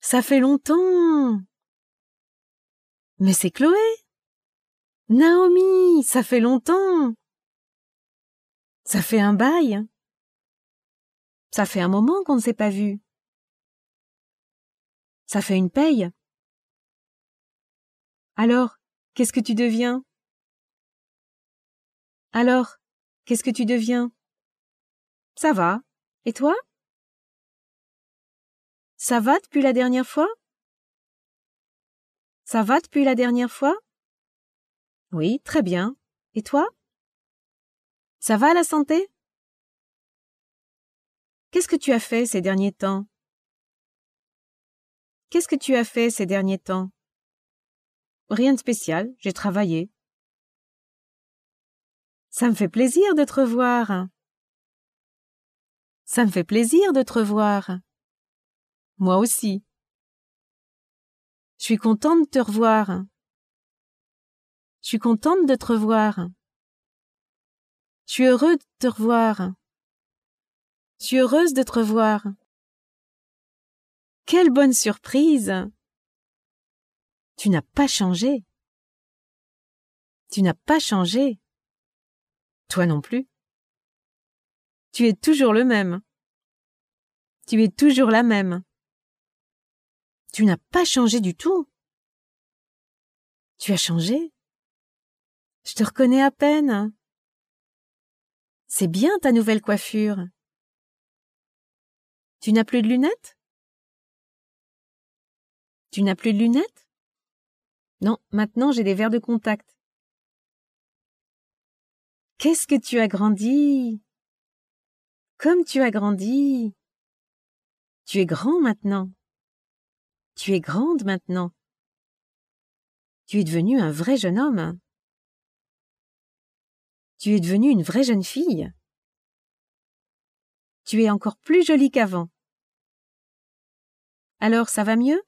Ça fait longtemps. Mais c'est Chloé. Naomi, ça fait longtemps. Ça fait un bail. Ça fait un moment qu'on ne s'est pas vu. Ça fait une paye. Alors, qu'est-ce que tu deviens? Alors, qu'est-ce que tu deviens? Ça va. Et toi? Ça va depuis la dernière fois? Ça va depuis la dernière fois? Oui, très bien. Et toi? Ça va la santé? Qu'est-ce que tu as fait ces derniers temps? Qu'est-ce que tu as fait ces derniers temps? Rien de spécial, j'ai travaillé. Ça me fait plaisir de te revoir. Ça me fait plaisir de te revoir. Moi aussi. Je suis contente de te revoir. Je suis contente de te revoir. Je suis heureux de te revoir. Je suis heureuse de te revoir. Quelle bonne surprise! Tu n'as pas changé. Tu n'as pas changé. Toi non plus. Tu es toujours le même. Tu es toujours la même. Tu n'as pas changé du tout. Tu as changé. Je te reconnais à peine. C'est bien ta nouvelle coiffure. Tu n'as plus de lunettes? Tu n'as plus de lunettes? Non, maintenant j'ai des verres de contact. Qu'est-ce que tu as grandi? Comme tu as grandi. Tu es grand maintenant. Tu es grande maintenant. Tu es devenu un vrai jeune homme. Tu es devenue une vraie jeune fille. Tu es encore plus jolie qu'avant. Alors ça va mieux?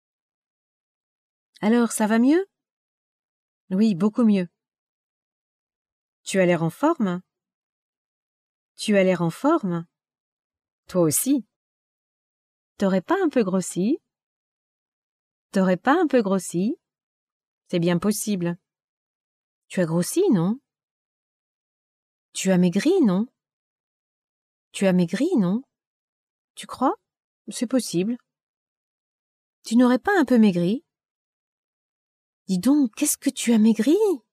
Alors ça va mieux? Oui, beaucoup mieux. Tu as l'air en forme? Tu as l'air en forme? Toi aussi. T'aurais pas un peu grossi? T'aurais pas un peu grossi? C'est bien possible. Tu as grossi, non? Tu as maigri, non? Tu as maigri, non? Tu crois? C'est possible. Tu n'aurais pas un peu maigri? Dis donc, qu'est-ce que tu as maigri?